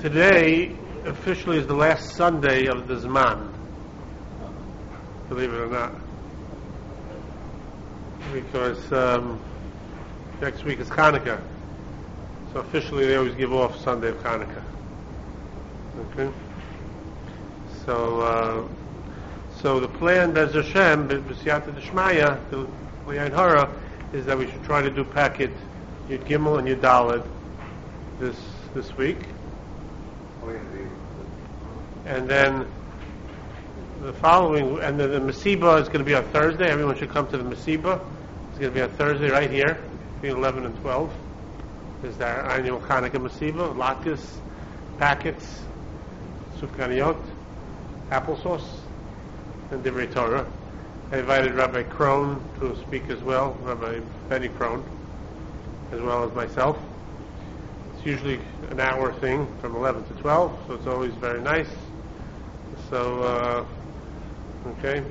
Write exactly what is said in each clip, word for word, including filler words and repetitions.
Today officially is the last Sunday of the Zman, believe it or not, because um, next week is Hanukkah, so officially they always give off Sunday of Hanukkah. Okay, so uh, so the plan, Bez Hashem, B'siyata D'Shmaya, the L'Ayin Hara, is that we should try to do packet Yud Gimel and Yud Daled this this week. And then the following, and then the Masiba is going to be on Thursday. Everyone should come to the Masiba. It's going to be on Thursday right here, between eleven and twelve. Is our annual Hanukkah Masiba, latkes, packets, sufganiyot, applesauce, and Divrei Torah. I invited Rabbi Krohn to speak as well, Rabbi Benny Krohn, as well as myself. It's usually an hour thing from eleven to twelve, so it's always very nice. So, uh, okay.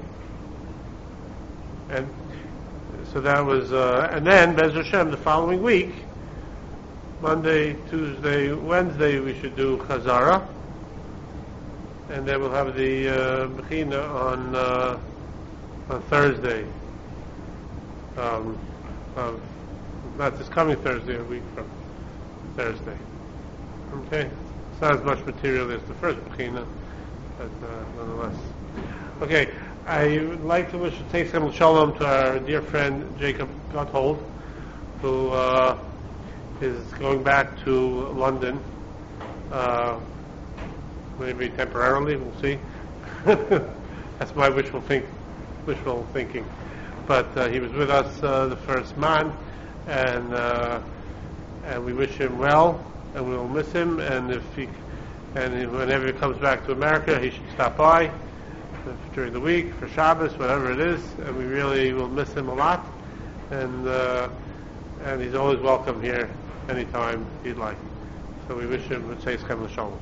And so that was, uh, and then, Bez Hashem, the following week, Monday, Tuesday, Wednesday, we should do Chazara. And then we'll have the uh, Bechina on, uh, on Thursday. Um, of, not this coming Thursday, a week from Thursday. Okay? It's not as much material as the first Bechina, but uh, nonetheless. Okay, I would like to wish to take some shalom to our dear friend Jacob Gotthold, who uh, is going back to London, uh, maybe temporarily, we'll see. That's my wishful think, wishful thinking. But uh, he was with us uh, the first man, and uh, and we wish him well, and we'll miss him. And if he, and whenever he comes back to America, he should stop by uh, during the week for Shabbos, whatever it is. And we really will miss him a lot. And uh, and he's always welcome here anytime he'd like. So we wish him a safe Shalom. Shalom.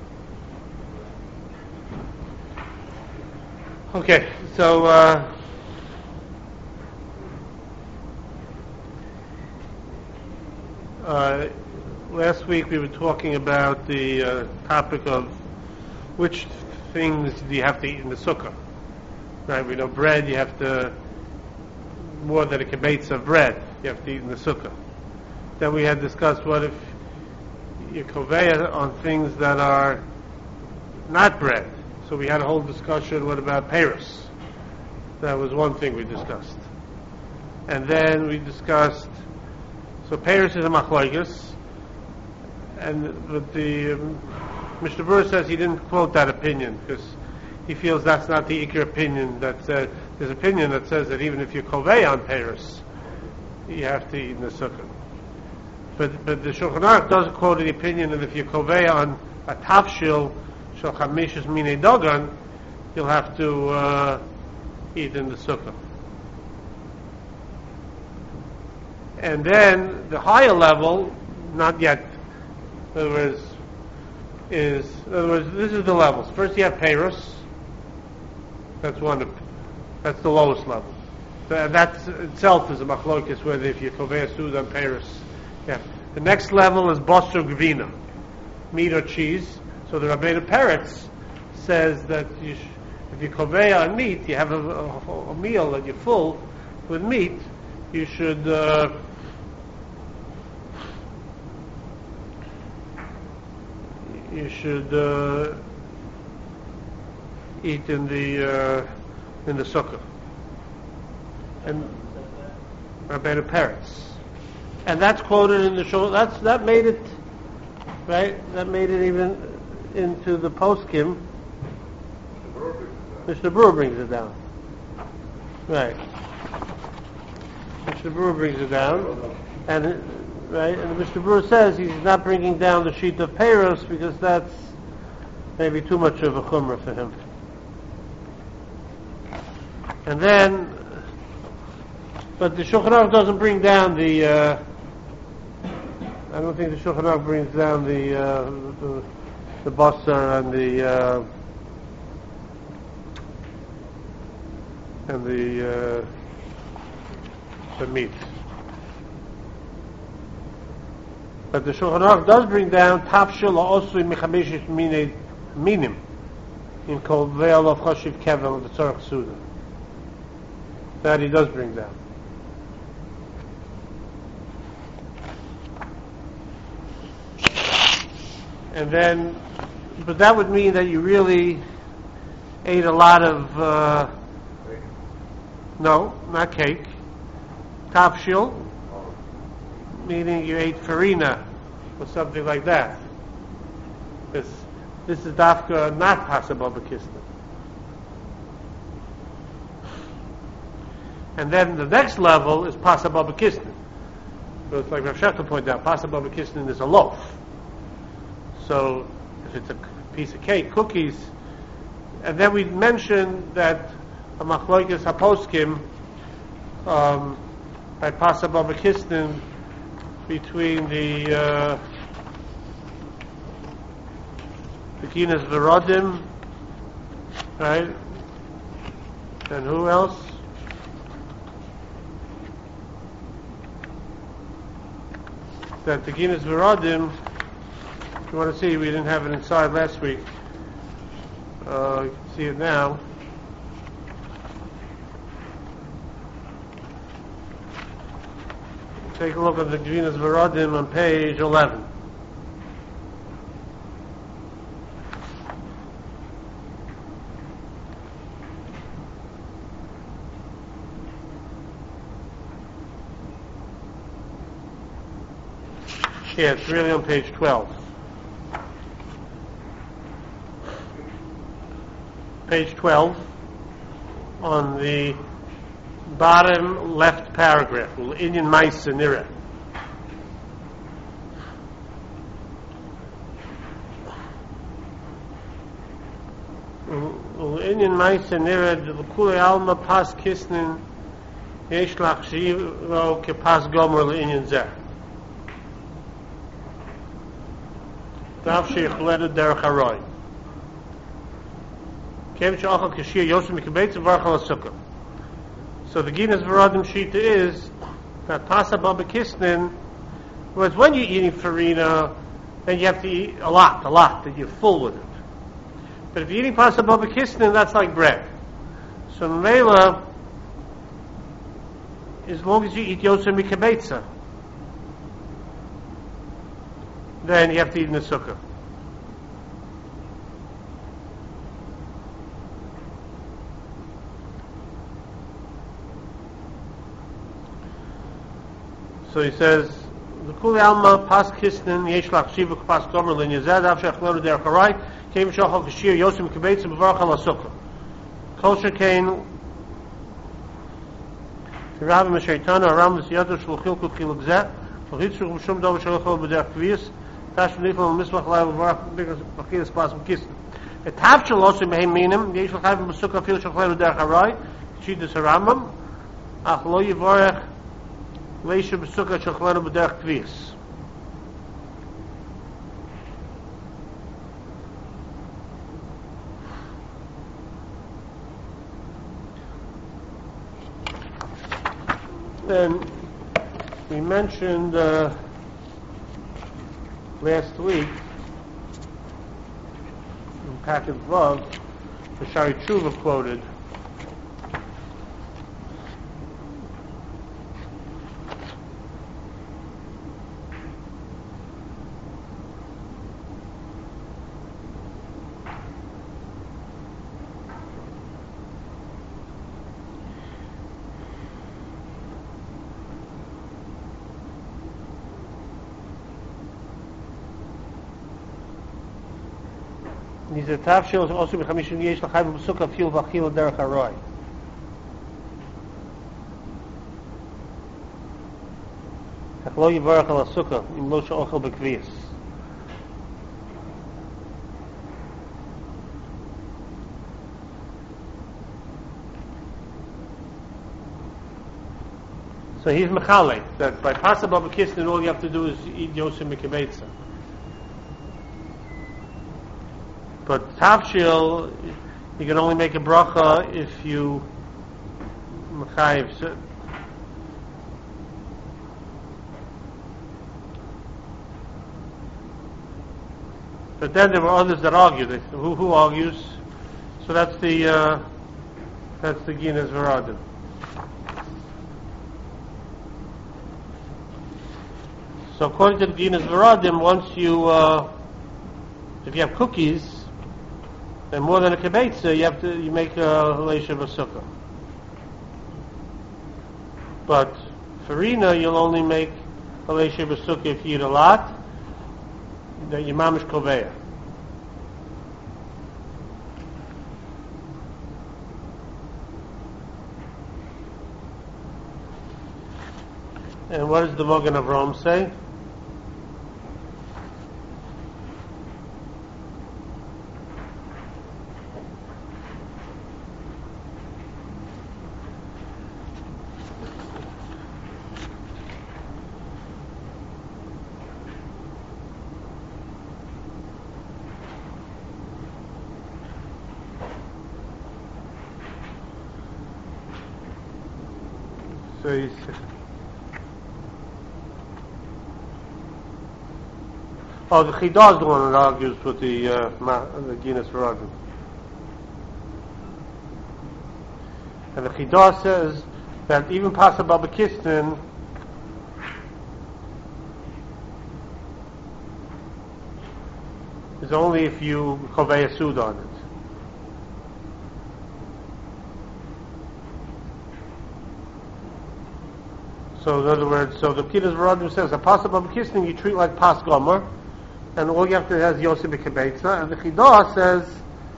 Okay, so. Uh, Uh, last week we were talking about the uh, topic of which things do you have to eat in the sukkah. Right? We know bread, you have to, more than a kibbutz of bread, you have to eat in the sukkah. Then we had discussed what if you koveya on things that are not bread. So we had a whole discussion, what about peiros? That was one thing we discussed. And then we discussed So peiros is a machlokes, and but the um, Mister Burr says he didn't quote that opinion because he feels that's not the ikar opinion. That says there's opinion that says that even if you kovei on peiros, you have to eat in the sukkah. But but the Shulchan Aruch doesn't quote the opinion that if you kovei on a tafshil shel chamishas minei dogan, you'll have to uh, eat in the sukkah. And then the higher level, not yet. In other words, is in other words, this is the levels. First, you have peiros. That's one. That's the lowest level. That itself is a machlokes, whether if you kovei sud on peiros. Yeah. The next level is basar gvina, meat or cheese. So the Rabbeinu Peretz says that you sh- if you kovei on meat, you have a, a, a meal that you're full with meat. You should uh, you should uh, eat in the uh, in the sukkah. And Rabbeinu Peretz, and that's quoted in the show. That's that made it right. That made it even into the poskim. Mister Brewer brings it down. Right. Mister Brewer brings it down, and right, and Mister Brewer says he's not bringing down the sheet of peiros because that's maybe too much of a chumrah for him. And then, but the Shulchan Aruch doesn't bring down the. Uh, I don't think the Shulchan Aruch brings down the uh, the, the basar and the uh, and the. Uh, the meat. But the Shulchan Aruch does bring down Tafshil Osui Mechameshish Minim in Kol Veil of Choshiv Kevel of the Tzorach Suda. That he does bring down. And then, but that would mean that you really ate a lot of, uh, no, not cake, tafshil, meaning you ate farina or something like that. This, this is dafka not possible b'kisna. And then the next level is possible b'kisna. So it's like Rav Shechter pointed out, possible b'kisna is a loaf. So if it's a piece of cake, cookies, and then we mentioned that a machloikis haposkim um, by possible b'kisna between the uh, the Ginas Verodim, right? And who else? That the Ginas Verodim, if you want to see, we didn't have it inside last week. Uh, you can see it now. Take a look at the Ginas Verodim on page eleven. Yeah, it's really on page twelve. Page twelve, on the bottom left paragraph, Inyan Maisa Nira. Inyan Maisa Nira, L'kulei Alma Pas Kisnin, Yesh Lach Shiro Kepas Gomer L'Inyan Zeh. Dav Sheikh Leda Derech Haroy. So the Ginas Verodim Shita is that Pasa Baba Kisnin, whereas when you're eating farina, then you have to eat a lot, a lot, that you're full with it. But if you're eating Pasa Baba Kisnin, that's like bread. So Mela, as long as you eat Yosem Mikabetza, then you have to eat in the sukkah. So he says, the Kuli Alma Pas Kisnin Yesh Lach Shivuk Pas Gomer Lin Yazad Av Shech Loru Der Charai Keim Shochal Kashir Yosim Kibeitz B'varach Al HaSukkah Kosher Kain Rabbi Meshaitana Aram V'Siyadu Shluchil Kut Chiluk Zeh V'Chitzu V'Shum Dov Shalochol B'Derech Kviyas Tash V'Nifel V'Mismach Lai V'Varach B'Chilus B'Chilas Pas B'Kisnin Etav Shal Osim Behem Minim Yesh Lach Havim B'Sukkah Fil Shech Loru Der Charai Chidus HaRambam Ach Lo Yivorech Leisha B'Sukkah Shechlanu B'Derech Kviyas. Then we mentioned uh, last week in Packet Vav, the Shari Tshuva quoted These tafshil also b'chamishin yesh l'chayv b'sukkah fil v'achil derech haroy. Ach lo yivarach al ha'sukkah im lo she'ochel b'kviyas. So he's mechalek that by possible b'kisnin all you have to do is eat yosim b'kibeitza. But tafshil, you can only make a bracha if you mechayiv. But then there were others that argued. They, who, who argues? So that's the uh, that's the Ginas Veradim. So according to the Ginas Veradim, once you uh, if you have cookies and more than a kibetza, you have to you make a halesha b'sukkah. But farina, you'll only make halesha b'sukkah if you eat a lot. That your mamish koveya. And what does the Magen Avraham say? So he's Oh, the Chidah is the one that argues with the uh, ma- the Ginas Veradim. And the Chidah says that even Pasa Babakistan is only if you chovei a sud on it. So in other words, so the Ginas Veradim says a Pasa Babakistan you treat like Pas Gomer, and all you have to have is Yosef B'Kebetza, and the Chidah says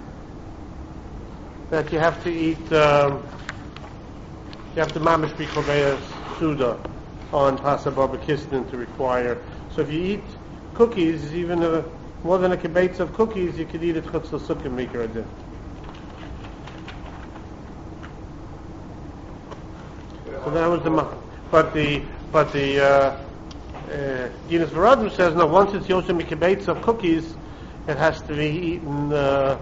that you have to eat, um, you have to mamish b'Koveya Suda on Pasa Barbakistan to require. So if you eat cookies, even a, more than a kibetza of cookies, you could eat it chutz l'sukkah maker a din. So that was the ma- but the but the uh, Uh, Ginas Veradim says no. Once it's Yosef Mikibetz of cookies, it has to be eaten uh,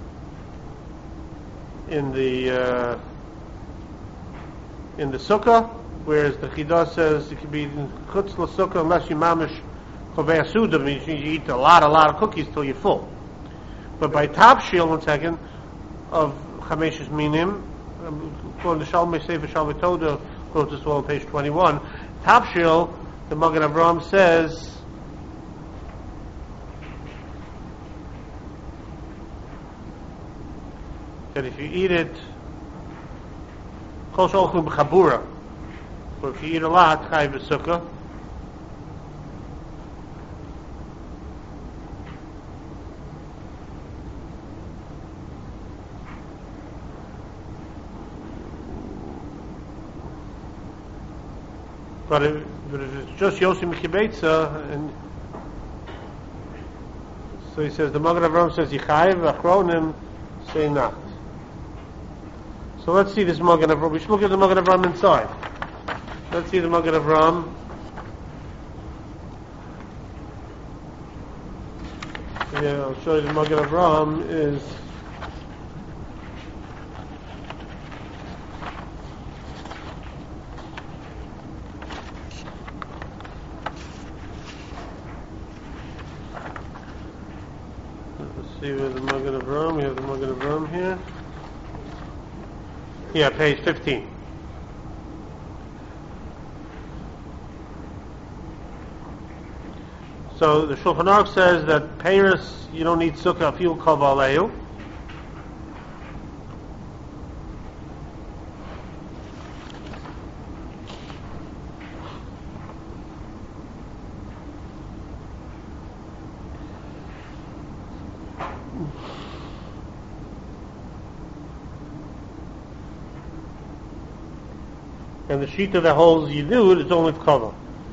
in the uh, in the sukkah. Whereas the Chidah says it can be eaten chutz l'sukkah unless you mamish chovei suda, means you eat a lot, a lot of cookies till you're full. But by Tabshil, one second, of Chameshes Minim, according to Shalmei Sefer Shalmei Toda, quotes this well on page twenty-one. Tabshil, the Magen Avraham says that if you eat it kol sholchim b'chabura, or if you eat a lot, chai b'sukkah. But if, but if it's just Yosef Mikibetza, and so he says the Magen Avraham says Yichayev, Achronim say not. So let's see this Magen Avraham. We should look at the Magen Avraham inside. Let's see the Magen Avraham. Yeah, I'll show you the Magen Avraham is. See where the Magen Avraham, we have the Magen Avraham here. Yeah, page fifteen. So the Shulchan Aruch says that Paris, you don't need sukkah, fuel kavaleu. And the sheet that holds you do it is only cover.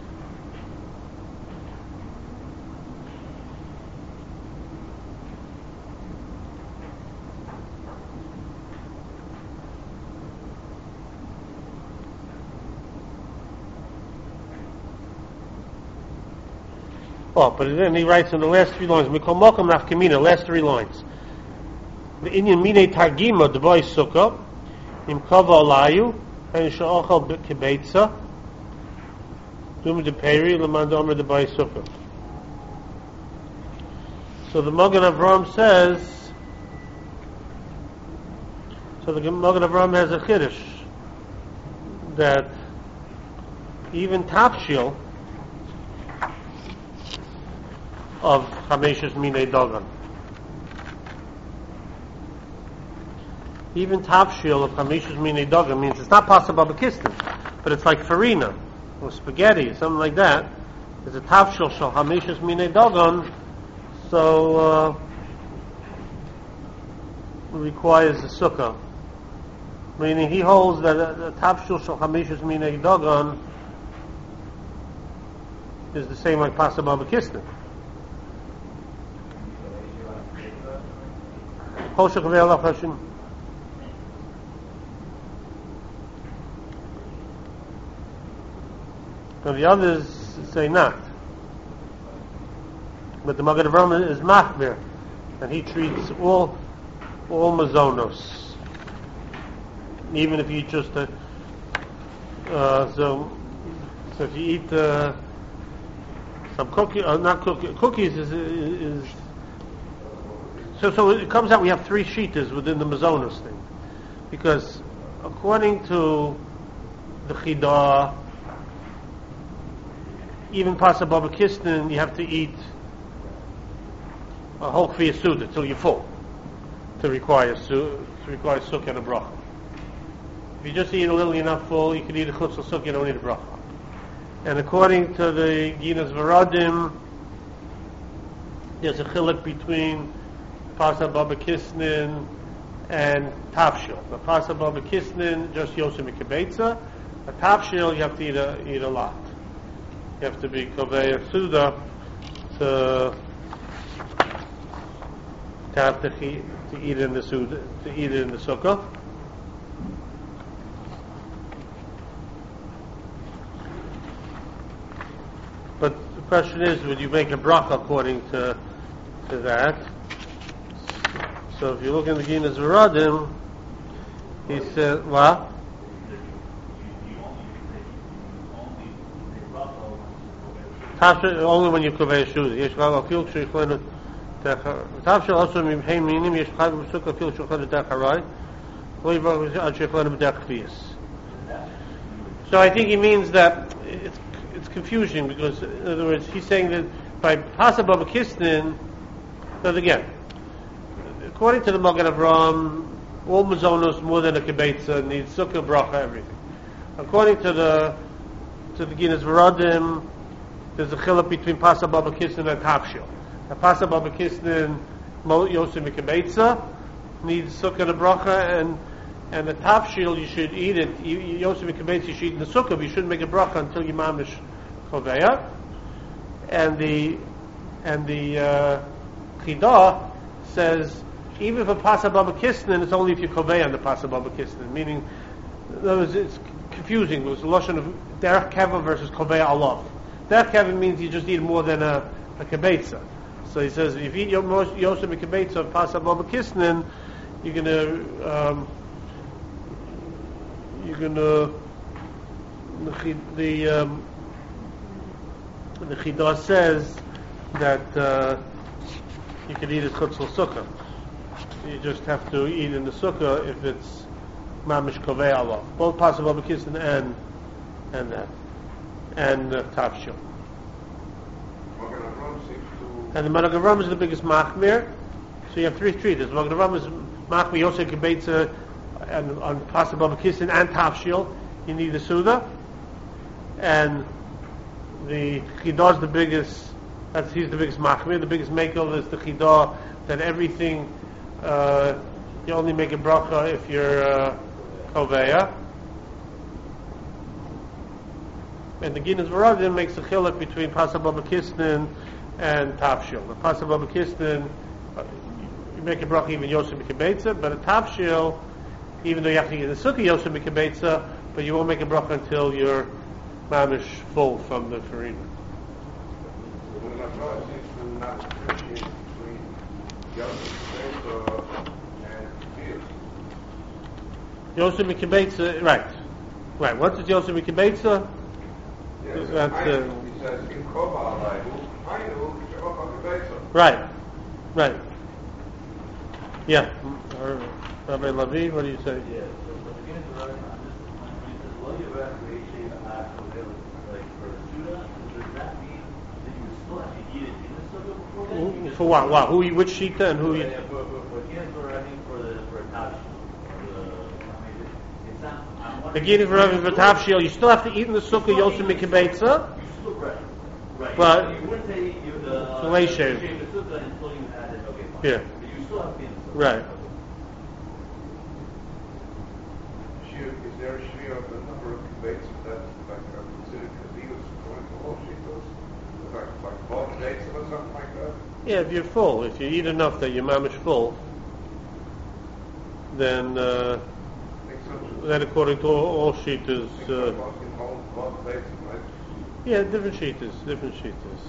Oh, but then he writes in the last three lines, Mikol Mokom Nafkamina, last three lines. The Indian Mine Targima, the boy Sukkah, Im Kava Alayu, and Sha'achal Kibetza, Dum de Peri, Lamand Omer the boy Sukkah. So the Magen Avraham says, so the Magen Avraham has a chiddush that even Tafshil of Chameshes Minei Dagan, even Tafshil of Chameshes Minei Dagan means it's not possible b'kistin, but it's like farina or spaghetti, something like that. It's a Tafshil shel Chameshes Minei Dagan, so uh, it requires a sukkah. Meaning he holds that the Tafshil shel Chameshes Minei Dagan is the same like Pasabah B'Kisnin. Hoshech Ve'alach Hashem. Now the others say not. But the Magen Avraham is machmir, and he treats all all mazonos, even if you eat just a uh, so so if you eat uh, some cookie, uh, not cookie, cookies is, is so so it comes out we have three shitas within the mazonos thing, because according to the Chidah, even Pasabah B'Kisnin, you have to eat a whole Kfiyah Suda till you're full to require su- to require sukkah and a bracha. If you just eat a little, you're not full. You can eat a chutz or sukkah, you don't need a bracha. And according to the Ginas Varadim, there's a chiluk between Pasabah B'Kisnin and Tafshil. The Pasabah B'Kisnin just Yosem Mikabetza. A Tafshil you have to eat a eat a lot. You have to be Kovei Suda to to have to, eat, to eat in the Suda, to eat it in the Sukkah. But the question is, would you make a bracha according to to that? So if you look in the Ginas Varadim, he said, what? Only when you kovei shuda. Yesh chag afil sheichleinu techa. Tafshil also mimhei minim yesh chag v'sukkah afil sheichleinu techarai. Lo yivach ad sheichleinu b'dech chviyas. So I think he means that it's it's confusing, because in other words he's saying that by Pasabah B'Kisnin, but again, according to the Magen Avraham, all mazonos more than a kibetza needs sukkah, bracha, everything. According to the to the Ginas Varadim, there's a chiluk between Pasabah B'Kisnin and Tafshil. The Pasabah B'Kisnin, Yosem Mikabetza, needs sukkah and a bracha, and and the Tafshil you should eat it. Yosem Mikabetza you should eat in the sukkah, but you shouldn't make a bracha until you mamish choveya. And the and the uh, Chidah says even for Pasabah B'Kisnin, it's only if you choveya on the Pasabah B'Kisnin. Meaning, in other words, it's confusing. It was a lashon of derech keva versus choveya alav. Derech keva means you just eat more than a, a kibetza. So he says if you eat yosem kibetza of Pasabah B'Kisnin, you're gonna um, you're gonna the the, um, the Chidah says that uh, you can eat it chutz l'sukkah. You just have to eat in the sukkah if it's mamish kovei alav. Both Pasabah B'Kisnin and and that. And uh, Tafshil. And the Magen Avraham is the biggest machmir. So you have three treatises. The Magen Avraham is machmir Yosef Kibetza and on Pasabah B'Kisnin and Tafshil. You need the Suda. And the Chidah is the biggest. That's he's the biggest machmir. The biggest makel is the Chidah that everything uh, you only make a bracha if you're uh, koveya. And the Ginas Varadim makes a chiluk between Pasabah B'Kisnin and Tafshil. The Pasabah B'Kisnin, uh, you make a bracha even Yosem Mikabetza, but a Tafshil, even though you have to eat the sukkah Yosem Mikabetza, but you won't make a bracha until you're mamish full from the farina. Yosem Mikabetza, right. Right, once it's Yosem Mikabetza, yes, that's uh, he says, in Kova, right, Right. Yeah. Or, Rabbi Lavi, what do you say? Yeah, so the beginning of the Rashi, I'm just, when it says, "Lo yirach reishei ba'ad kodelet," like for the Suda, does that mean that you still have to eat it in the Suda before then? Who- For what? What? Who? you- Which sheet and who? Yeah, you- yeah, for, for, for Ginsburg, I think for the, for a Tash, the, I mean, it's not, I'm The wondering. Gita for Rabbi Vatavshiel, you still have to eat in the sukkah Yosem Mikibetza. You still, right, right. But- You wouldn't say you, the, uh, Fillet you shave. shave the Sukkah until you had it, okay, fine. Yeah. But you still have to be in the Sukkah. Right. Is there a share of the number of debates that like are considered illegal according to all sheitos? Like like twelve dates or something like that? Yeah, if you're full, if you eat enough that you're mamish full, then uh, I think so. then according to all, all sheetas, I think uh, so, in all twelve dates, right? yeah, different sheetas, different sheetas.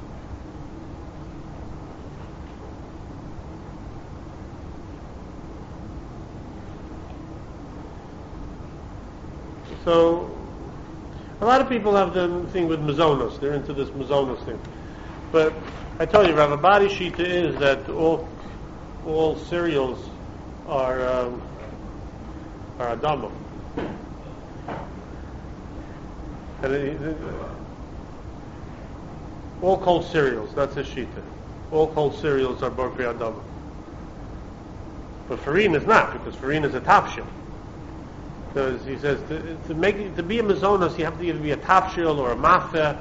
So, a lot of people have the thing with mazonos. They're into this mazonos thing. But I told you, Rav Abadi Shita is that all all cereals are um, are adama. And it, it, all cold cereals, that's a Shita. All cold cereals are Borkri Adama. But farine is not, because farine is a tafshil. Because he says to, to make to be a mazonos, you have to either be a tafshil or a mafeh.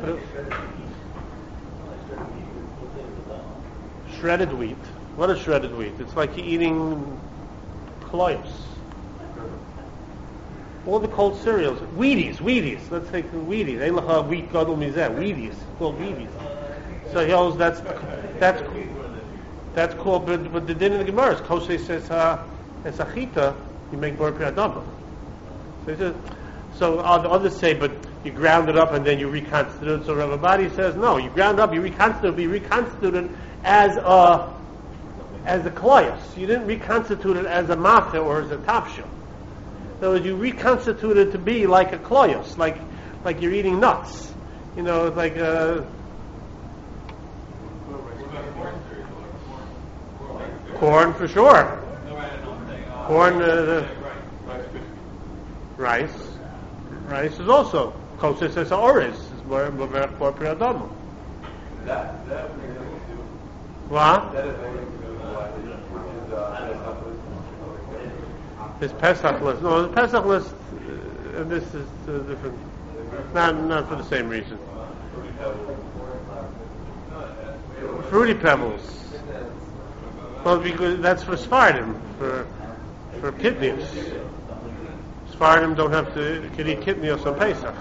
Shredded wheat. What is shredded wheat? It's like you're eating cloves. All the cold cereals. Wheaties, Wheaties. Let's take the Wheaties. Eilacha wheat gadol mizeh. Wheaties. Called Wheaties. So he knows that's that's that's called. But, but the din in the Gemara is Kosei says uh, as achita you make bar piadama. So he says. So uh, the others say, but you ground it up and then you reconstitute it. So Rav Abadi says, no, you ground up, you reconstitute, but you reconstitute it as a as a kloyos. You didn't reconstitute it as a mafeh or as a tafshil. In other words, you reconstitute it to be like a kloyos, like like you're eating nuts. You know, it's like a corn for sure. Corn, uh, rice. Rice is also kosher says oris is more more more priadamo. That that we do. What? That is only which is uh This Pesach list. No, the Pesach list, uh, and this is uh, different. Not not for the same reason. Fruity Pebbles. Well, because that's for Sfardim, for for kidneys. Sfardim don't have to can eat kidneys on Pesach.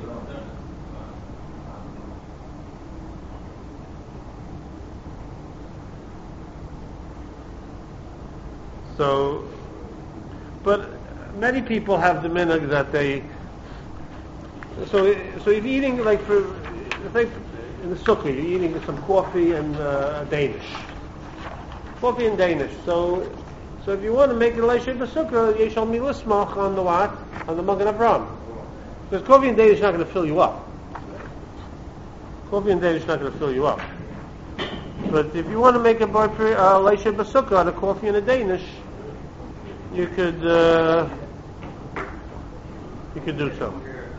So, but many people have the minhag that they. So, so if you're eating like for, like in the sukkah, you're eating some coffee and uh, Danish, coffee and Danish. So, so if you want to make a leisha b'sukkah, you shall be lismach on the what? On the Magen Avraham, because coffee and Danish is not going to fill you up. Coffee and Danish is not going to fill you up. But if you want to make a bar uh, leisha b'sukkah on a coffee and a Danish, you could uh, you could do so.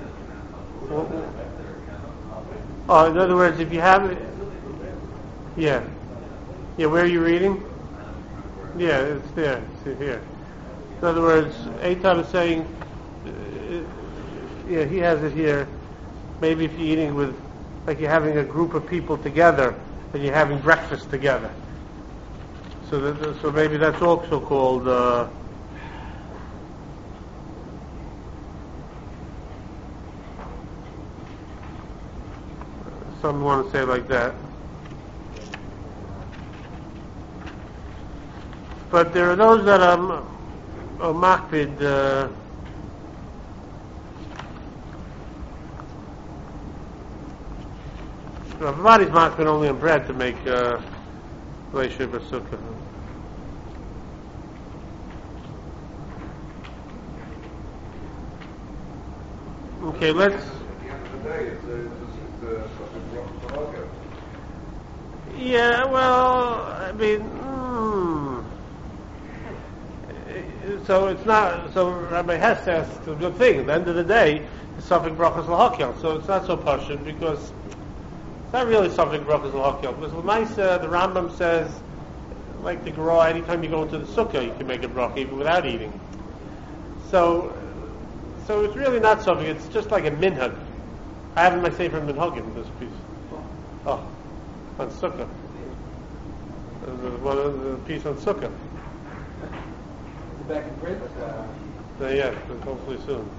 Oh, in other words, if you have it, yeah, yeah. Where are you reading? Yeah, it's there. It's here. In other words, Eitan is saying, uh, yeah, he has it here. Maybe if you're eating with, like you're having a group of people together and you're having breakfast together. So, that, so maybe that's also called. Uh, Some want to say like that. But there are those that are, are makpid, uh, everybody's makpid only on bread to make uh, leisha b'sukkah. Okay, let's. At the end of the day, it's a, it's a, it's a, Yeah, well, I mean, mm, so it's not, so Rabbi Hess says it's a good thing. At the end of the day, it's something brachas l'hakel, so it's not so pashut because it's not really something brachas l'hakel. Because L'maisa, the Rambam says, like the Gra, anytime you go into the sukkah, you can make a bracha even without eating. So, so it's really not something. It's just like a minhag. I have in my sefer minhagim this piece. Oh, on sukkah. There's one of the piece on sukkah. Back in print. Uh, yeah, hopefully soon.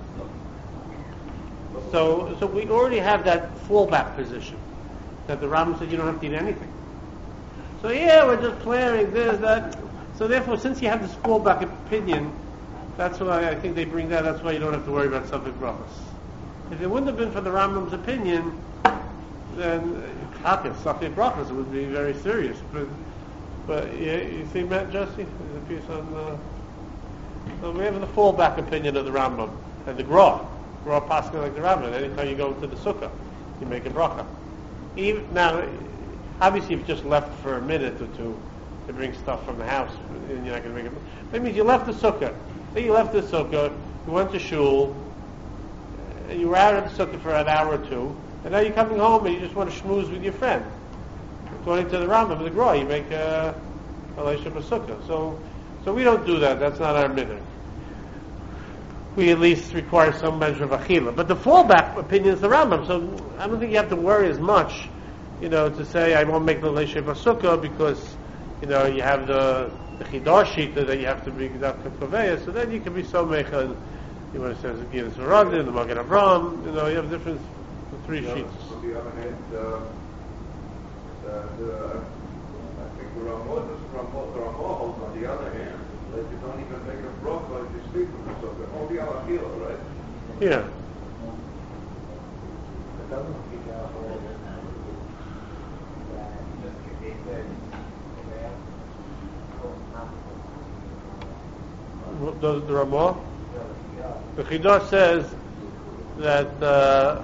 So, so we already have that fallback position that the Rambam said you don't have to eat anything. So yeah, we're just planning this, that. So therefore, since you have this fallback opinion, that's why I think they bring that. That's why you don't have to worry about something brachas. If it wouldn't have been for the Rambam's opinion, then okay, something brachas, it would be very serious. But, but yeah, you see, Matt Jesse, there's a piece on. Uh, so we have the fallback opinion of the Rambam and the Gra. Gra paskin like the Rambam. Anytime you go to the sukkah, you make a bracha. Even now, obviously, if you just left for a minute or two to bring stuff from the house, and you're not going to make it. That means you left the sukkah. Say you left the sukkah, you went to shul, and you were out of the sukkah for an hour or two, and now you're coming home and you just want to schmooze with your friend. According to the Rambam and the Gra, you make a relationship with sukkah. So, so we don't do that. That's not our minhag. We at least require some measure of achila. But the fallback opinion is the Rambam. So I don't think you have to worry as much, you know, to say I won't make the relationship with sukkah because, you know, you have the the chidar shita that you have to be g'davka kaveya. So then you can be so mecha. You want to say the Gidus Varadin, the Magen Avraham. You know, you have different three Yeah, sheets. on the other hand, uh, the, the, I think the Ramah, the Ramah, the Ramah holds on the other hand that you don't even make a bracha if you speak from the sukkah. Only al achila, right? Yeah. It doesn't speak out all of it. Just they said, The, the Ramah, the Chidar says that uh,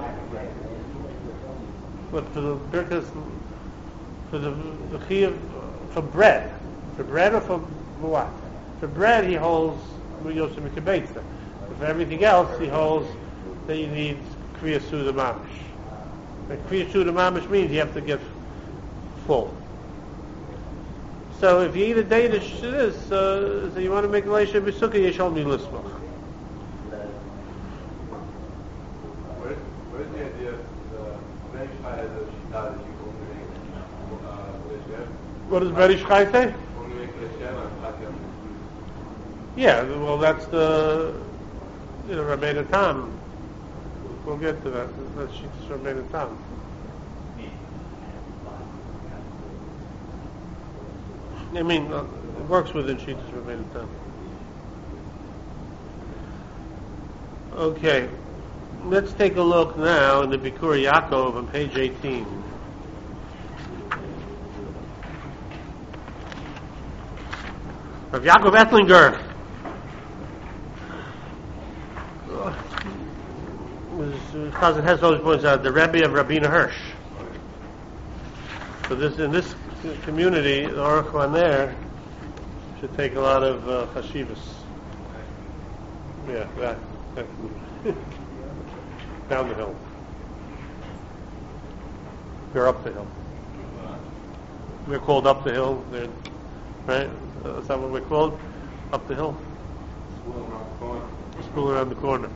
but for the birkas, for the the chiyuv, for bread, for bread or for what? For bread, he holds Yosef Mikabetza. For everything else, he holds that you need Kriya Suda Mamish. And Kriya Suda Mamish means you have to get full. So if you eat a Danish to this, uh, so you want to make a relationship with Sukkah, you shall be lismach. What is, what is the idea of the Menschheit as a shita that you only make uh, Leshem? What does Berish Chai say? Only make Leshem and Patyam? Yeah, well that's the, you know, Rabbeinu Tam. We'll get to that. That's Rabbeinu Tam. I mean, uh, it works within Shittas Rabbeinu Tam. Okay, let's take a look now in the Bikur Yaakov on page eighteen. Rav Yaakov Ettlinger Chazan Hess always points out the Rebbe of Rabbeinu Hirsch. So this in this community, the Aruch one there should take a lot of uh, chashivas. Yeah, that, that down the hill. They're up the hill. We're called up the hill. They're, right? Uh, is that what we're called? Up the hill. School around the corner. School around the corner.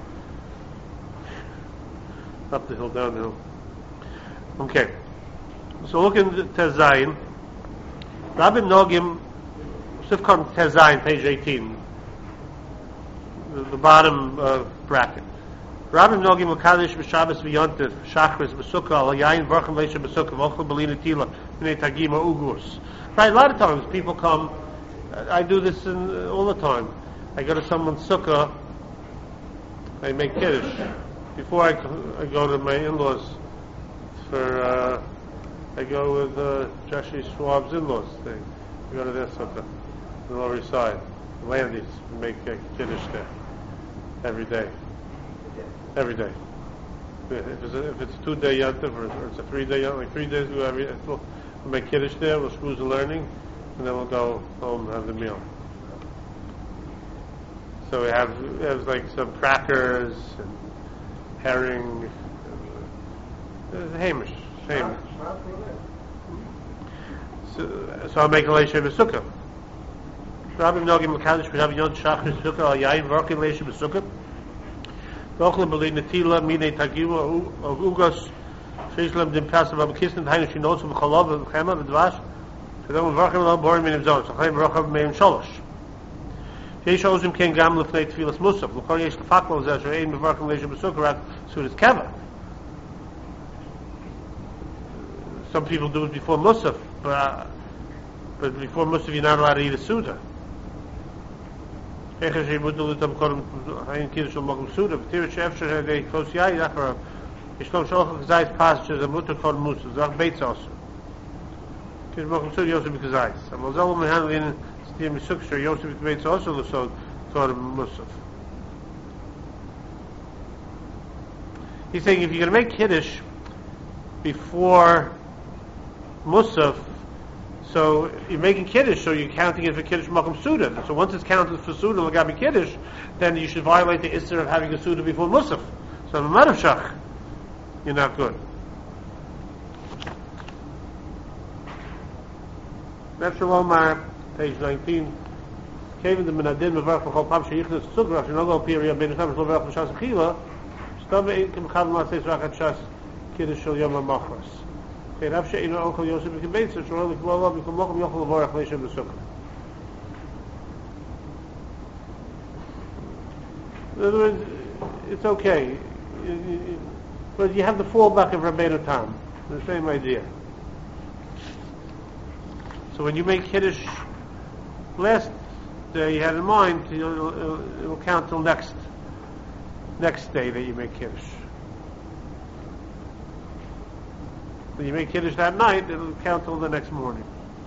Up the hill, down the hill. Okay. So look in Tezayin. Rabbi Nogim, Sifkon Tezayin, page eighteen. The, the bottom uh, bracket. Rabbi Nogim Ukadish B'Shabbos V'Yontif Shachris B'Sukkah Al Yayin Barcham Leisha B'Sukkah V'Ochel B'Lina Tila B'nei Tagima Ugus. Right, a lot of times people come, I do this in, uh, all the time. I go to someone's sukkah, I make kiddush. Before I, I go to my in-laws for, uh, I go with uh, Joshua Schwab's in-laws thing. I go to their sukkah, the Lower East Side, the Landis, and make uh, kiddush there every day. Every day. If it's a, if it's a two-day yontif or, or it's a three-day yontif, like three days ago every, it's, We'll make Kiddush there, we'll schmooze the learning, and then we'll go home and have the meal. So we have, we have like some crackers and herring, and, uh, Hamish, Hamish. So, so I'll make a leisha b'sukkah. Rabbi Nogim L'Kadish B'Rav Yod Shachar Sukkah Al Yain V'Orkin leisha b'sukkah. V'Ochel B'Lei Netila Minei Tagiva Ugos Sheish Dim Pasav Abakistin Hainu Shinotzu V'Cholov V'Chema V'Dvash V'Dom V'Orkin Lo Borim Min Avzon Zachem V'Rochav Meim Sholosh Yesh Ozim Ken Gam L'Fnei Tfilas Musaf L'Chol Yesh L'Faklo Zeh Ein V'Orkin leisha b'sukkah Rak Sudas Keva. Some people do it before Musaf, but, uh, but before Musaf you're not allowed to eat a Suda. If you make He's saying if you're going to make Kiddush before Musaf, so you're making Kiddush, so you're counting it for Kiddush Makom Suda. So once it's counted for Suda, Lagabi Kiddush, then you should violate the Isser of having a Suda before Musaf. So in the Marav Shach, you're not good. Nefshalomar, page nineteen. Kevin the Menadin Mevarch V'chol Pam Sheyichnas Sugra, Shenogo Piri Ben Yisam Shlo Verach L'Shas Achila, Stam Ein Kim Chav Matzes Rachat Shas Kiddush Shel Yom HaMachras. In other words, it's okay, but you have the fallback of Rabbeinu Tam, the same idea. So when you make Kiddush last day you had in mind, it'll, it'll, it'll count till next next day that you make Kiddush. When you make Kiddush that night, it'll count till the next morning.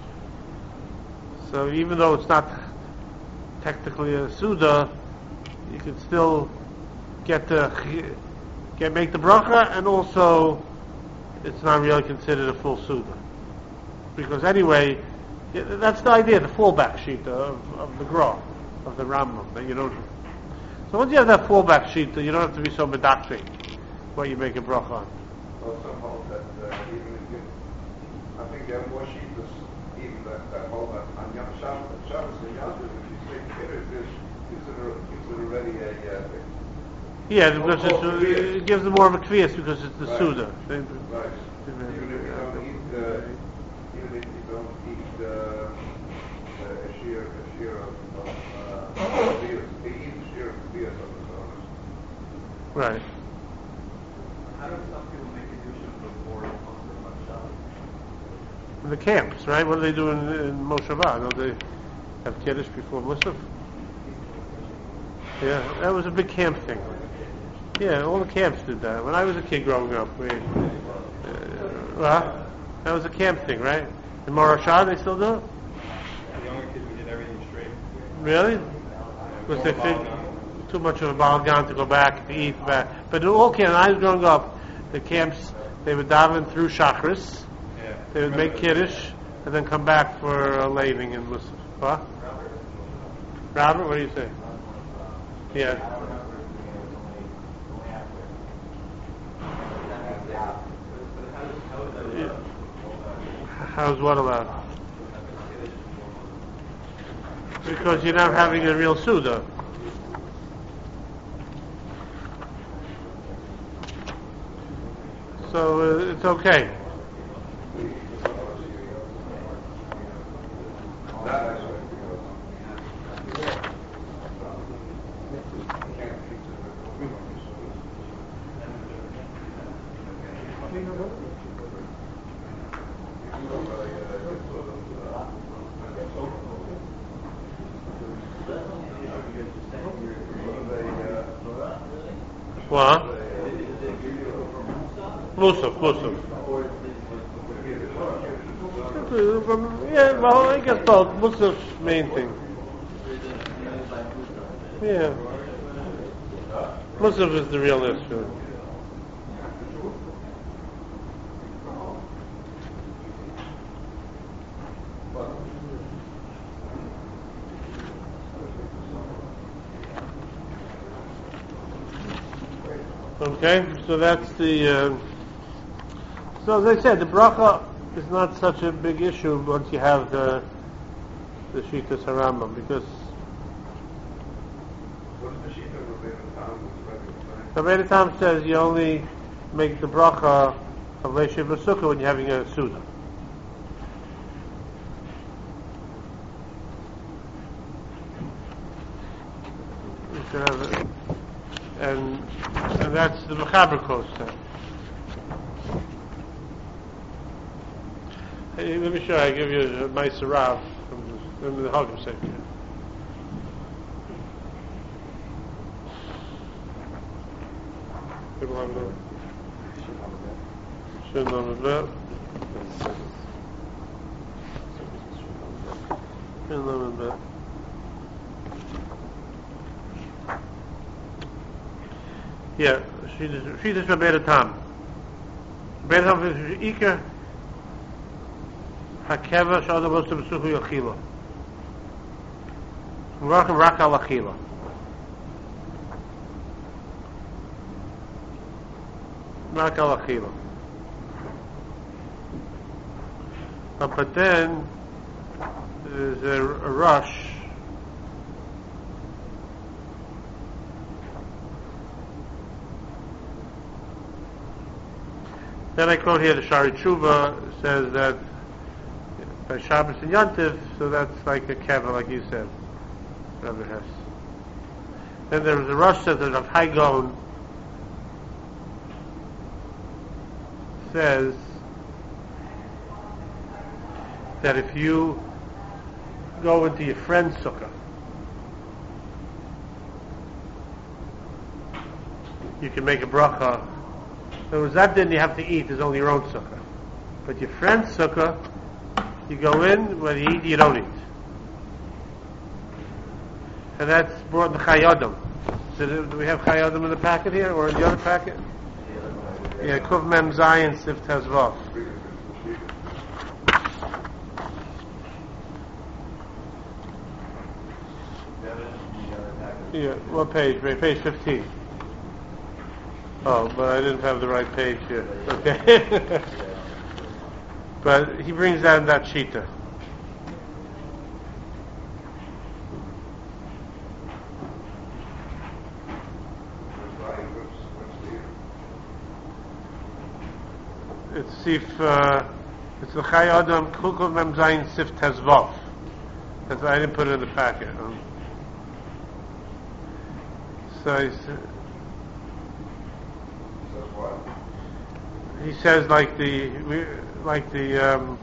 So even though it's not technically a Suda, you can still get the get make the bracha, and also it's not really considered a full Suda. Because anyway, that's the idea, the fallback sheet of, of the Gra, of the Rambam, that you don't. So once you have that fallback sheet, you don't have to be so medactic what you make a bracha on. Well, somehow that uh, even if you, I think there are more sheetless, even that, that whole that on Yom Shabbos, Shabbos and Yom Tov, if you say Kiddush, this gives it, a- gives it already a, uh, Yeah, because Oh, oh, it's, yes. it gives them more of a kvias because it's the Right. Suda. They- right. Even if you don't eat, uh, even if you don't eat uh, uh, a shear, a shear of, of uh, beers, they eat a shear of beers of the Zonas. Right. How do some people make a Kedusha before Moshe Shabbos? In the camps, right? What do they do in, in Moshavah? Don't they have Kiddush before Musaf? Yeah, that was a big camp thing. Yeah, all the camps did that. When I was a kid growing up, we, uh, well, that was a camp thing, right? In Morashah, they still do it? The younger kids, we did everything straight. Really? Because they think too much of a balgan to go back to eat back. But in all camps, when I was growing up, the camps, they would daven through Shachris, Yeah. they would make Kiddush, and then come back for a laving in Musaf. What? Robert, what do you say? Yeah. How's what allowed? Because you're not having a real Suda. So uh, it's okay. That actually, because What? Musaf, Musaf. Yeah, well, I guess both. Musaf's main thing. Yeah. Musaf is the real issue. Okay, so that's the. Uh, so as I said, the bracha is not such a big issue once you have the the Shitas Harambam, because What's the sheet of Rabbeinu Tam? What's the Rebbe Tam says you only make the bracha of Leishiv L'Sukkah when you're having a Suda. You should have it. And, and that's the Mechaber quotes then. Hey, let me show you, I give you my Sarav from the, from the Hagam section. People have it. Shouldn't have it there. Shouldn't have it there. Yeah, Shitas Rabbeinu Tam. Rabbeinu Tam is Iker Hakeva Shadam Osam Suchu Yachila. Mvarachim Rak Al Achila. Rak Al Achila. But then there's a, a rush. Then I quote here the Shari Tshuva says that by Shabbos and Yantiv, so that's like a keva, like you said, Rabbi Hess. Then there was a rush that of Haigon says that if you go into your friend's sukkah, you can make a bracha. So that then you have to eat is only your own sukkah. But your friend's sukkah, you go in, when you eat, you don't eat. And that's brought in the Chayyadam. So do we have Chayyadam in the packet here, or in the other packet? Yeah, Kuv Mem Zayin Sif Tezvav. Yeah, what page? Page fifteen. Oh, but I didn't have the right page here. Okay. But he brings down that shita. It's Sif, uh, it's the Chai Adam Kukov Mem Zayin Sif Tezvav. That's I didn't put it in the packet. Um, so he's, he says like the we, like the um,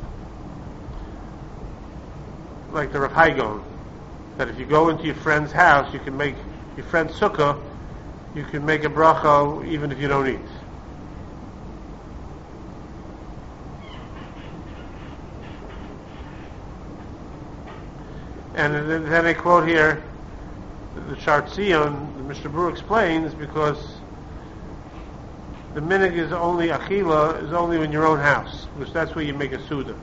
like the Rav Haigon, that if you go into your friend's house, you can make your friend's sukkah, you can make a bracha even if you don't eat. And then, then I quote here the Shartzion, the Mister Brewer explains, because the minig is only achila is only in your own house, which that's where you make a suda.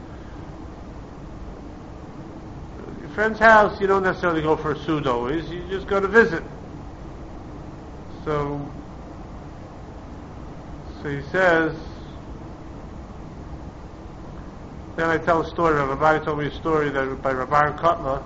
Your friend's house, you don't necessarily go for a suda always, you just go to visit. So, so he says, then I tell a story, Rabbi told me a story that by Rabbi Kotler,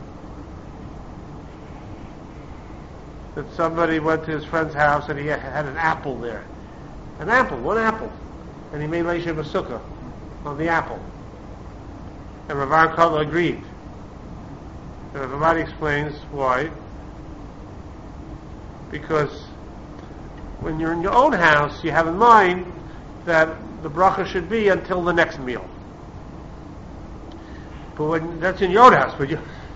that somebody went to his friend's house and he had an apple there. An apple, one apple. And he made Leisha Basukah on the apple. And Rav Kotler agreed. And Rav explains why. Because when you're in your own house, you have in mind that the bracha should be until the next meal. But when that's in your own house, would you?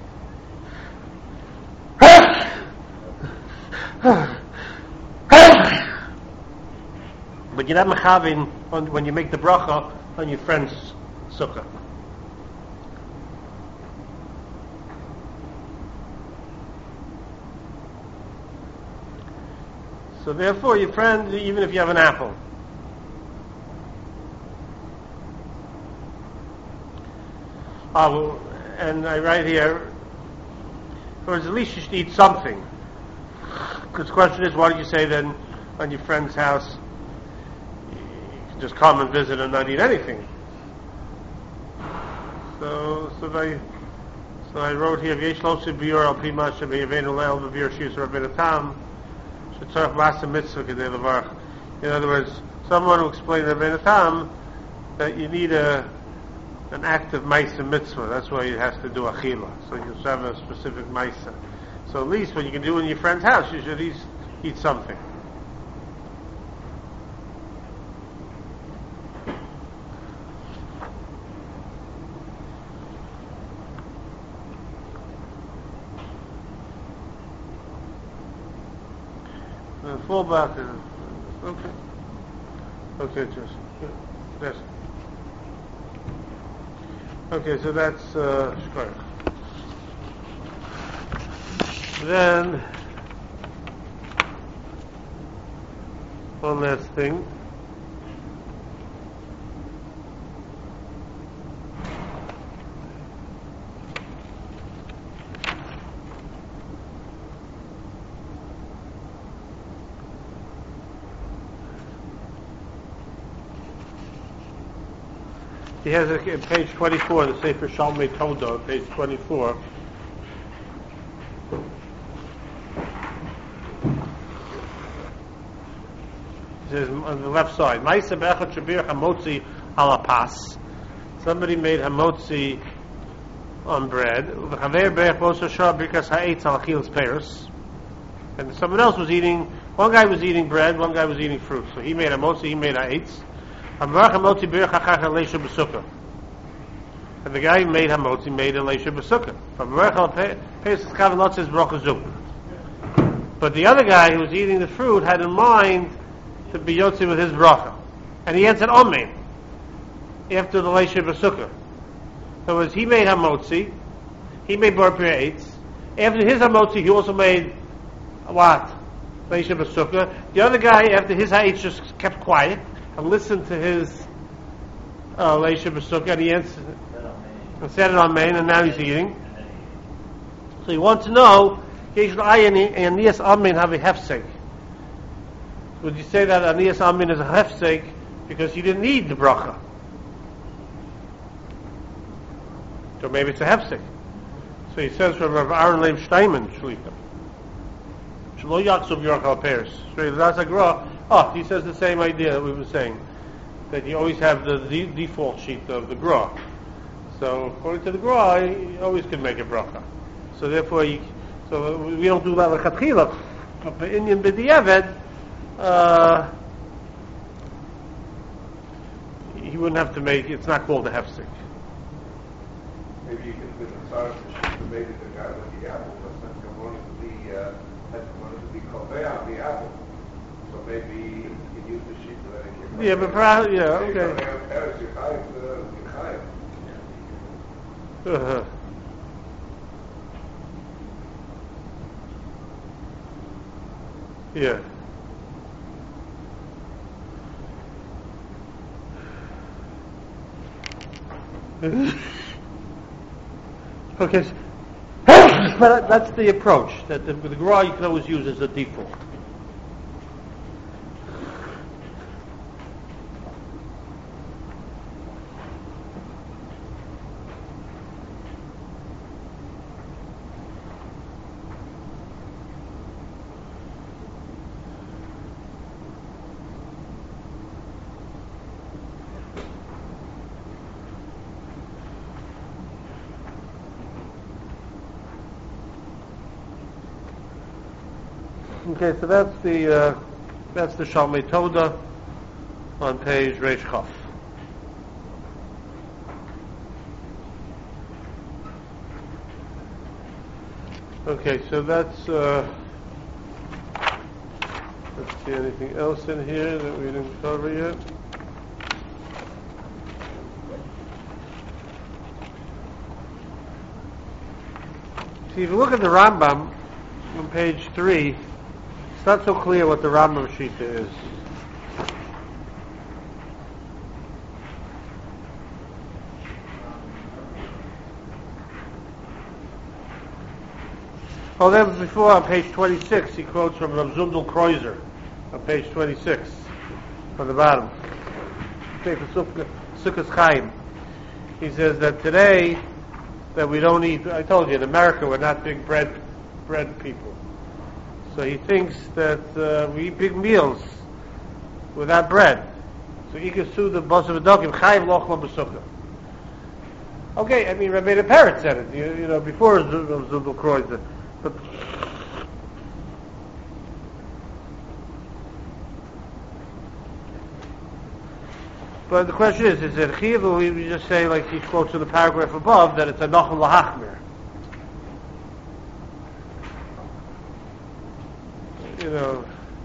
But you're not mechavin on when you make the bracha on your friend's sukkah. So therefore, your friend, even if you have an apple, ah, well, and I write here, or at least you should eat something. Because the question is, why did you say then on your friend's house just come and visit and not eat anything. So, so I, so I wrote here, V'yesh lo biur al pi ma shebe'yaveinu le'el b'biur shiyus rabbeinu tam, shetzarech ma'aseh mitzvah k'dei levarach. In other words, someone who explained to Rabbeinu Tam that you need a an active ma'aseh mitzvah. That's why it has to do achila. So you have a specific ma'aseh. So at least when you can do it in your friend's house, you should at least eat something. Uh, fall back. Uh, okay. Okay, just yes. Okay, so that's uh, shkoyach. Then one last thing. He has a, in page twenty-four, the Sefer Shalmei Toda, page twenty-four. He says on the left side, Ma'aseh be'echad shabir hamotzi ala pas. Somebody made hamotzi on bread. V'chaver be'ech bosa shah birkas ha'etz al achilas peros. And someone else was eating. One guy was eating bread. One guy was eating fruit. So he made hamotzi. He made ha'etz. And the guy who made hamotzi made a leisha b'sukkah. But the other guy who was eating the fruit had in mind to be yotzi with his bracha, and he answered amen after the leisha b'sukkah. In other words, he made hamotzi, he made bar eitz. After his hamotzi, he also made what? Leisha b'sukkah. The other guy, after his ha'etz, just kept quiet and listened to his uh, leisha b'sukkah, and he answered, and said it on main, and now he's eating. So you want to know, would you say that Aniyas Amin is a hefsek because he didn't need the bracha? So maybe it's a hefsek. So he says from Rav Aaron Leib Steinman, Shlita. Shlo yaksub yorchal pairs. So that's a gra. Oh, he says the same idea that we were saying, that you always have the, the default sheet of the gra. So according to the gra, you always can make a bracha. So therefore, you, so we don't do that lechatchila. But for Indian b'diavad, uh, he wouldn't have to make. It's not called a hefsek. Maybe you can put a tzarech to maybe the guy with the apple, but since he wanted to be, uh, wanted to be koveh on the apple, so maybe you can use the sheet to let it get. Yeah, but probably, yeah, okay. Uh-huh. Yeah. Okay. But that's the approach. That the, the gra you can always use as a default. Okay, so that's the uh, that's the Shalmei Toda on page Reish Chaf. Okay, so that's. Uh, let's see anything else in here that we didn't cover yet. See, if you look at the Rambam on page three. It's not so clear what the Rambam Shita is. Oh, that was before on page twenty-six. He quotes from Rav Zundel Kreuzer on page twenty-six on the bottom. Sefer Sukkot- Sukkot Chaim. He says that today that we don't eat. I told you in America we're not big bread bread people. So he thinks that uh, we eat big meals without bread. So he can sue the boss of a dog Chaim Lochlam B'Sukkah. Okay, I mean Rabbeinu Peretz said it. You, you know before Zundel Kreuzer, but. But the question is, is it chiv, or we just say, like he quotes in the paragraph above, that it's a nachal lahachmir? You know,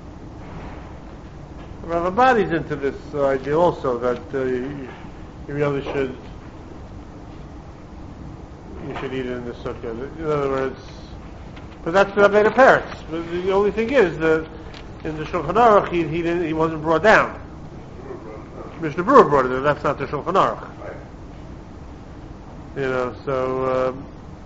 Rav Abadi's into this uh, idea also, that uh, you, you really should, you should eat it in the sukkah. In other words, but that's the Rabbeinu Peretz. But the only thing is that in the Shulchan Aruch, he, he, didn't, he wasn't brought down. Mishnah Brewer brought it in, that's not the Shulchan Aruch. You know, so, um,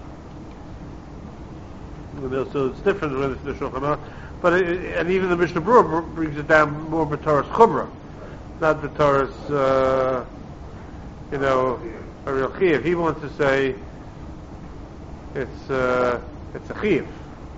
you know, so it's different when it's the Shulchan Aruch. But it, and even the Mishnah Brewer brings it down more b'Torah's Chumrah, not b'Torah's, uh, you know, a real chiyuv. He wants to say it's uh, it's a chiyuv.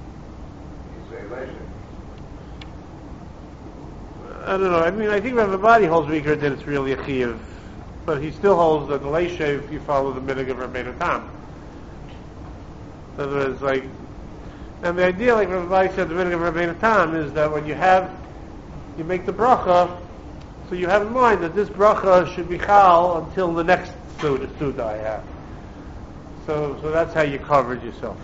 I don't know. I mean, I think Rav Abadi holds weaker that it's really a chiyuv, but he still holds that the leishev you follow the minhag of Rabbeinu Tam. In other words, like, and the idea, like Rav Abadi said, the minhag of Rabbeinu Tam is that when you have, you make the bracha, so you have in mind that this bracha should be chal until the next suda, suda I have. So, so that's how you covered yourself.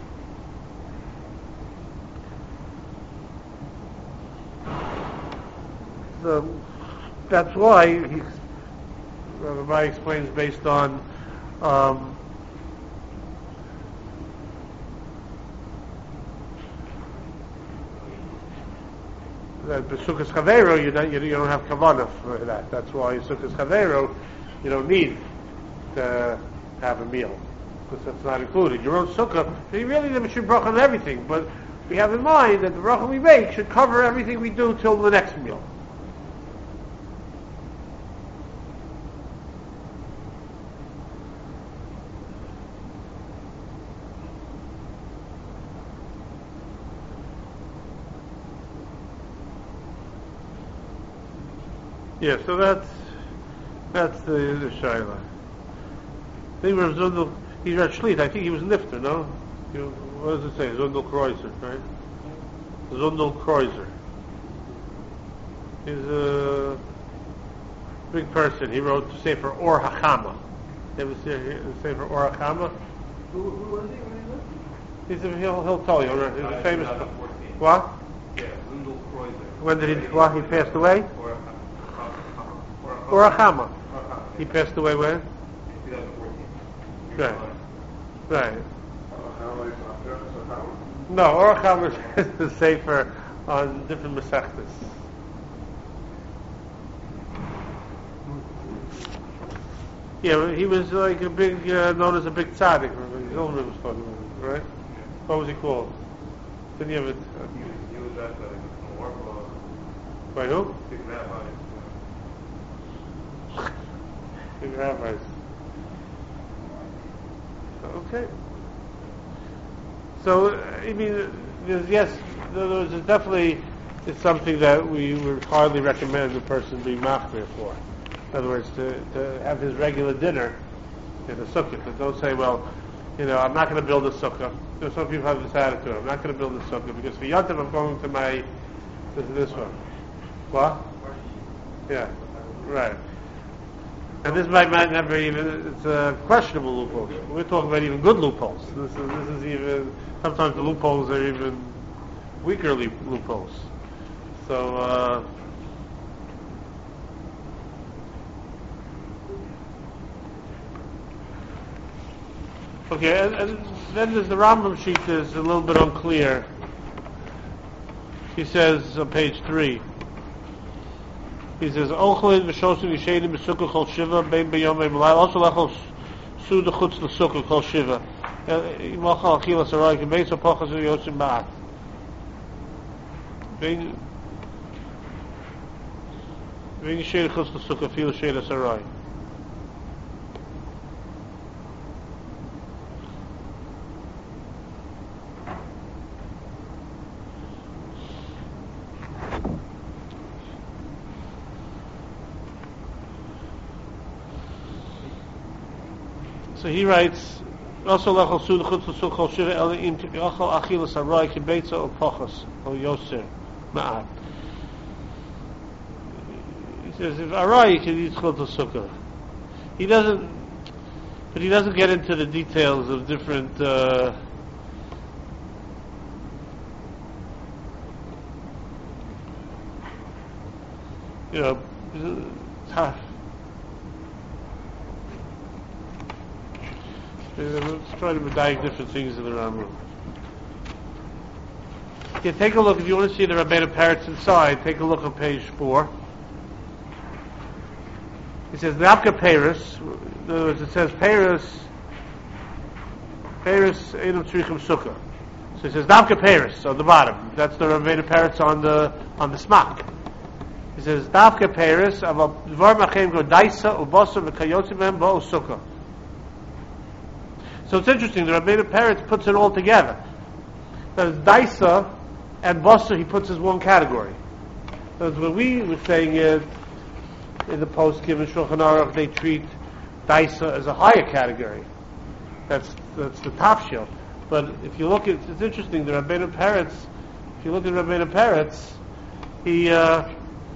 So that's why he, Rabbi explains based on um, that b'sukkos chaveiro you don't you don't have kavanah for that. That's why in sukkos chaveiro you don't need to have a meal because that's not included. Your own sukkah, you really never should bracha on everything, but we have in mind that the bracha we make should cover everything we do till the next meal. Yeah, so that's that's the, the shaila. I think Rav Zundel, he read Shlit. I think he was Nifter, no? He, what does it say? Zundel Kreuzer, right? Zundel Kreuzer. He's a big person. He wrote the Sefer Or Hachama. Ever see the Sefer Or Hachama? Who, who was he when he lived? He's a, he'll he'll tell you. He's a Uh, famous. twenty fourteen. What? Yeah, Zundel Kreuzer. When did he? What? He passed away? Or Or Hachama. He passed away when? twenty fourteen. Right. Right. How is it? No, Or Hachama is the Sefer on different Masechtas. Yeah, he was like a big, uh, known as a big tzaddik. His own was funny, right? What was he called? Didn't he have it? He was, he was at the war By who? big rabbi. Big rabbis. Okay. So, I mean, there's, yes, there's definitely it's something that we would hardly recommend the person be machmir for. In other words, to, to have his regular dinner in a sukkah. But don't say, well, you know, I'm not going to build a sukkah. You know, some people have this attitude. I'm not going to build a sukkah because for Yontif I'm going to my this, this one. What? Yeah, right. And this might, might never even, it's a questionable loophole. We're talking about even good loopholes. This is, this is even, sometimes the loopholes are even weaker le- loopholes. So, uh, okay, and, and then there's the Rambam sheet is a little bit unclear. He says on page three, he says, "Ochlin v'shosim yishenim b'sukkah kol shiva bein b'yom bein b'layl also lechol suda chutz l'sukkah kol shiva imachal achilas aroy k'beis ha'pochas v'yosim ba'at." Wegen Sheila Chutz L'Sukkah, viel Sheila Sarai. So he writes, also lechol suda chutz l'sukkah shiva ele im tikachal achilas harai kibeitza o pachas o yoser ma'at. He says if harai you can eat chutz l'sukkah. He doesn't, but he doesn't get into the details of different. Uh, you know, tough. Let's try to medayik different things in the Rambam. Okay, take a look, if you want to see the Rabbeinu Peretz inside, take a look on page four. It says, Nafka Paris, in other words, it says, Paris, Paris, Einam Tzrichim Sukkah. So it says, Nafka Paris, on the bottom. That's the Rabbeinu Peretz on the, on the smak. It says, Nafka Paris, Aval Dvar Machem Go Daisa, Ubosar, V'Kayotzimem, Bo'o Sukkah. So it's interesting, the Rabbeinu Peretz puts it all together. There's Daisa and Basar he puts as one category. Because what we were saying is, in the post-Kim and Shulchan Aruch, they treat Daisa as a higher category. That's that's the top shelf. But if you look at, it's interesting, the Rabbeinu Peretz, if you look at Rabbeinu Peretz, he, uh,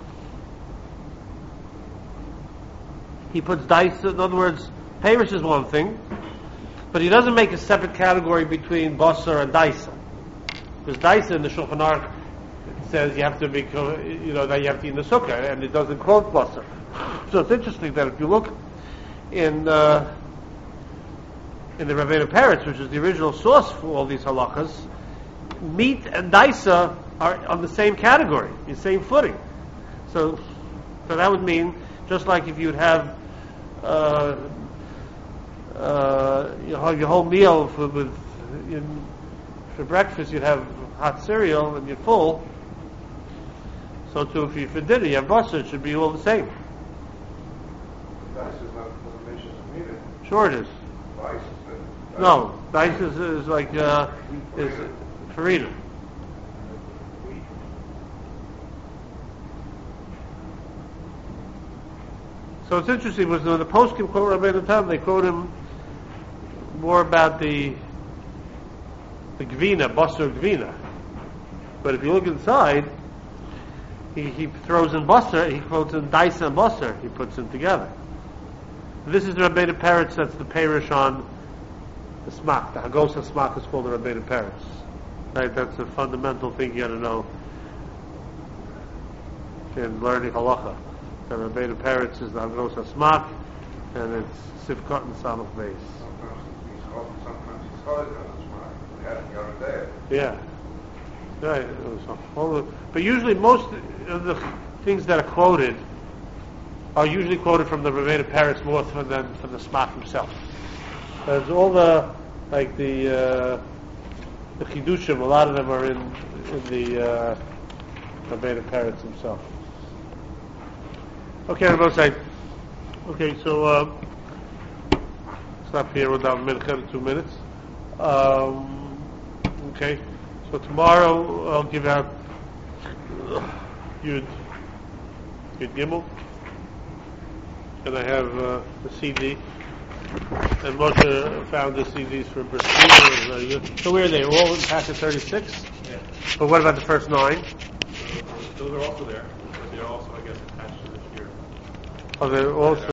he puts Daisa, in other words, Paris is one thing, but he doesn't make a separate category between Basar and Daisa. Because Daisa in the Shulchan Aruch says you have to be, you know, that you have to eat in the Sukkah, and it doesn't quote Basar. So it's interesting that if you look in uh, in the Rabbeinu Peretz, which is the original source for all these halachas, meat and Daisa are on the same category, the same footing. So, so that would mean, just like if you would have uh, Uh, you know, your whole meal for, with you, for breakfast, you'd have hot cereal and you're full. So too, if you for dinner you have basar, it should be all the same. Dice is not doesn't mention the meat. Sure, it is. Dice is uh, No, dice is, is like uh, is farina. So it's interesting because when the poskim quote Rabbeinu Tam, they quote him more about the the gvina, basar gvina. But if you look inside, he, he throws in basar, he quotes in daisa and basar, he puts them together. This is the Rabbeinu Peretz, that's the parish on the smak. The Hagosa smak is called the Rabbeinu Peretz. Right, that's a fundamental thing you got to know in learning halacha. The Rabbeinu Peretz is the Hagosa smak, and it's Sivkot and Samach Beis. sometimes he's called on the smart. We had it the other day. Yeah. Right. So, all the, but usually most of the things that are quoted are usually quoted from the Rabbeinu Peretz more than from the Smak himself. There's all the, like the, uh, the Chidushim, a lot of them are in, in the uh, Rabbeinu Peretz himself. Okay, on both sides. Okay, so uh, stop here with our mincha in two minutes. Um, okay, so tomorrow I'll give out Yud Yud Gimel, and I have uh, the C D. And Moshe found the C Ds for Bris Milah. So where are they? All in packet thirty-six? Yeah. But what about the first nine? Those are also there. They're also, I guess, attached to this year. Oh, they're also